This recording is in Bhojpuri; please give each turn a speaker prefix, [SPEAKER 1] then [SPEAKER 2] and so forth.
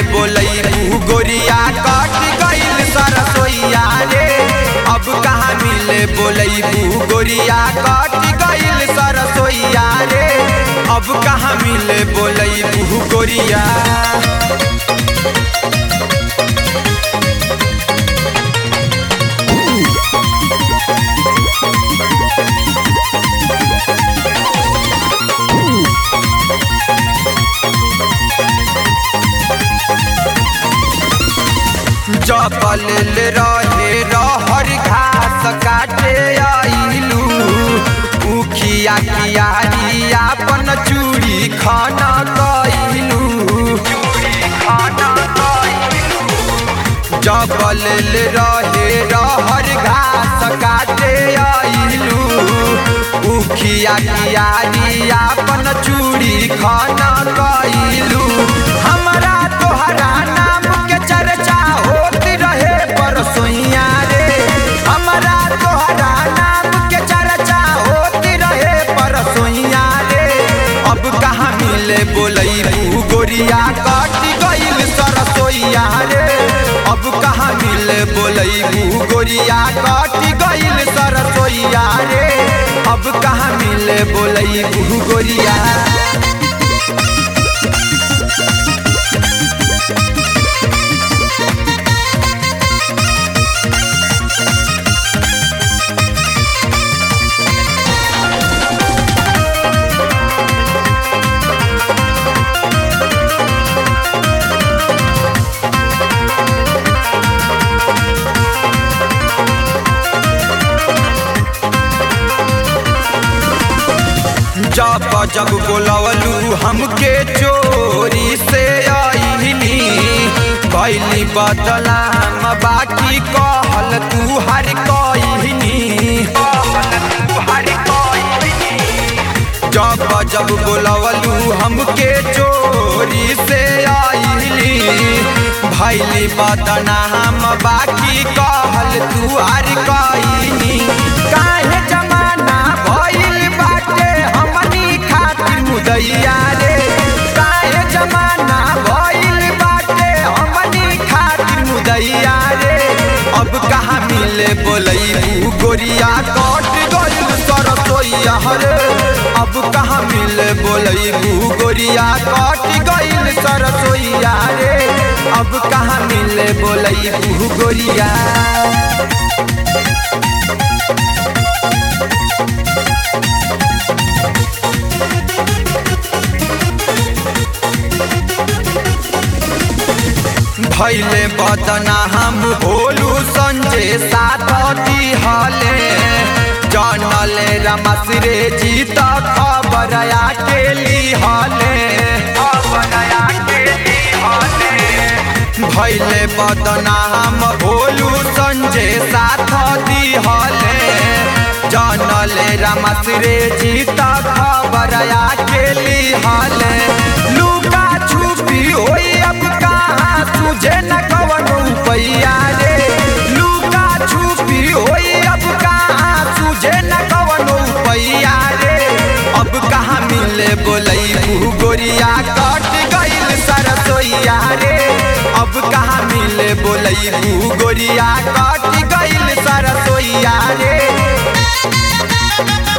[SPEAKER 1] बोलैबू गोरिया कट गइल सरसोईया रे। अब कहाँ मिले बोलैबू गोरिया कट गइल सरसोईया रे। अब कहाँ मिले बोलैबू गोरिया। जबल रहे रहर घास काटे आइलू। उखिया कियारी आपन चूड़ी खाना कइलू। जबल रहे रहर घास काटे आइलू। उखिया कियारी आपन चूड़ी खाना कइलू। हमरा तोहरा नाम के चर्चा होत रहे परसोईया रे। हमरा तोहरा नाम के चर्चा होत रहे परसोईया रे। अब कहाँ मिले बोलैबू गोरिया कट गइल सरसोईया रे। अब कहाँ मिले बोलैबू गोरिया कट गइल सरसोईया रे। अब कहाँ मिले बोलैबू गोरिया। जब जब बोलवलू हमके चोरी से आइली। कैली बदलाम बाकी कहल तू हर कइनी। जब जब बोलवलू हमके चोरी से आइली। भैली बदनाम बाकी कहल तू हर कइनी। काहे जमाना भइल बाटे हमनी खातिर मुदैया रे। काहे जमाना भइल बाटे हमनी खातिर मुदैया रे। अब कहाँ मिले बोलैबू गोरिया कट गइल सरसोईया रे। अब कहाँ मिले बोलैबू गोरिया कट गइल सरसोईया रे। अब कहाँ मिले बोलैबू गोरिया। भैले बदना हम भोलू संजय साथ दिहले। जानले रमसरे जीत खबर आके लिहले। भैले बदना हम भोलू संजय साथ दिहले। जानले रमसरे जीत खबर आके लिहले। लुका छुपी होई अब कहाँ तुझे न कवनो पैया रे। लुका छुपी होई अब कहाँ तुझे न कवनो पैया रे। अब कहाँ मिले बोलैबू गोरिया कट गइल सरसोईया रे। अब कहाँ मिले बोलैबू गोरिया कट गइल सरसोईया रे।